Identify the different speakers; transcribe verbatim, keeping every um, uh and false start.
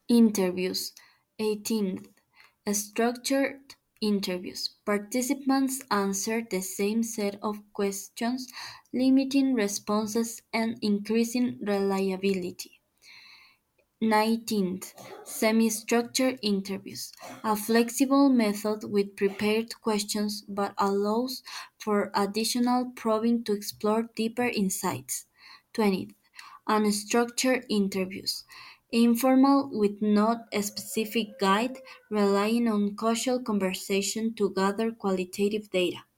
Speaker 1: Interviews. eighteenth. Structured interviews. Participants answer the same set of questions, limiting responses and increasing reliability. nineteenth. Semi-structured interviews. A flexible method with prepared questions but allows for additional probing to explore deeper insights. twentieth. Unstructured interviews. Informal with not a specific guide, relying on casual conversation to gather qualitative data.